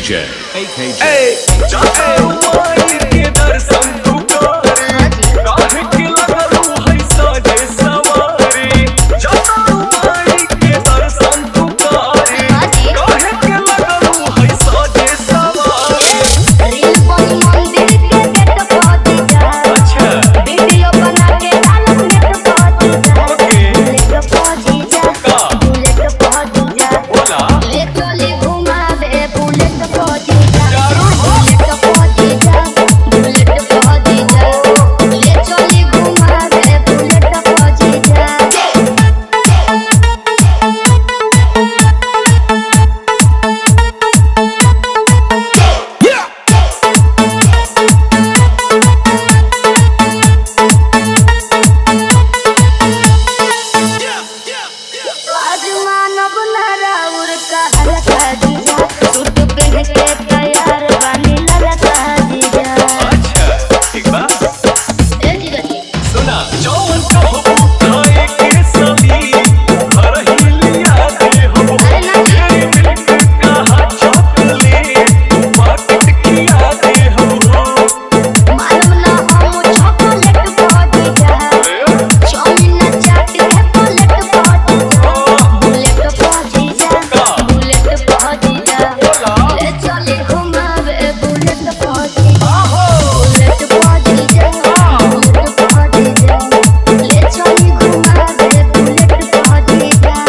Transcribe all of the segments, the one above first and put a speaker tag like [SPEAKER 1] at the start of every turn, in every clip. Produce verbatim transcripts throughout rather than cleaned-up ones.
[SPEAKER 1] J, A K J.
[SPEAKER 2] Hey, जाते माई के दर्शन तू करे, काहे के लगलू है साजे सवारी। जाते माई के दर्शन तू करे, काहे के लगलू है साजे सवारी।
[SPEAKER 3] रील पर मंदिर के गेट पहुंच जा,
[SPEAKER 2] अच्छा
[SPEAKER 3] वीडियो बना के डालम गेट पहुंच जा,
[SPEAKER 2] ओके
[SPEAKER 3] बुलेट पहुंच जा,
[SPEAKER 2] का
[SPEAKER 3] बुलेट पहुंच जा,
[SPEAKER 2] बोला
[SPEAKER 3] ले चली घुमावे बुलेट पहुंच जा,
[SPEAKER 2] जरूर हो
[SPEAKER 3] बुलेट पहुंच जा, बुलेट पहुंच जा, ले चली घुमावे बुलेट पहुंच जा। आज मानव नराउर का हल्का जीजा, सूट पहन के तैयार बानी ललका जीजा।
[SPEAKER 2] अच्छा ठीक बा
[SPEAKER 3] ए जीजा जी,
[SPEAKER 2] सुना जौन कहबू खाए के सभी घर ही लिया दे हो।
[SPEAKER 3] अरे ना जी,
[SPEAKER 2] तेरी मिल्क कहा चॉकलेट पाकिट किया दे हो।
[SPEAKER 3] मालूम ना हम चॉकलेट पहुंच जा, चाउमीन चाट के बुलेट पहुंच जा, बुलेट पहुंच जा, बुलेट पहुंच जा, ले चली घुमावे बुलेट पहुंच जा, बुलेट पहुंच जा, बुलेट पहुंच जा, ले चली घुमावे बुलेट पहुंच जा।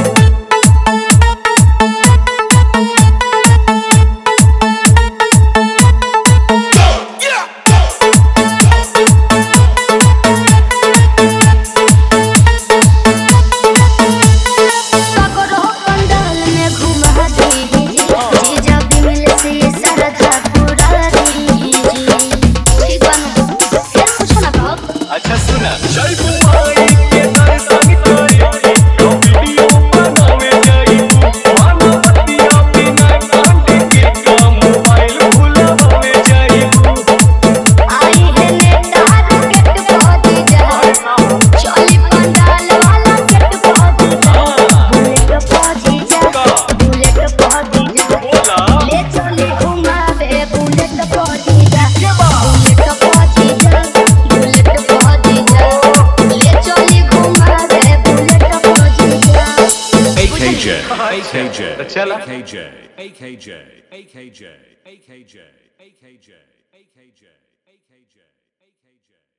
[SPEAKER 3] सागरो पंडाल में घुमा दीजी, जीजा बिमल से सरधा पूरा दीजी। ठीक बा ना? फिर कुछ ना कहो।
[SPEAKER 2] अच्छा सुना जय बुमाई के दर्शन करे तो वीडियो बनावे जाइबू। मानवतिया बिना कांटे के काम मोबाइल भुलावे जाइबू।
[SPEAKER 3] आई है नेतार गेट पहुंच जा, चली पंडाल वाला गेट पहुंच जा, बुलेट पहुंच जा, बुलेट पहुंच जा,
[SPEAKER 2] बोला
[SPEAKER 3] ले चली घुमावे बुलेट पहुंच जा, बुलेट पहुंच जा, बुलेट पहुंच जा, ले चली घुमावे बुलेट पहुंच जा।
[SPEAKER 1] A K J, A K J,
[SPEAKER 2] तो चला
[SPEAKER 1] A K J, A K J, A K J, A K J, A K J, A K J, A K J, A K J.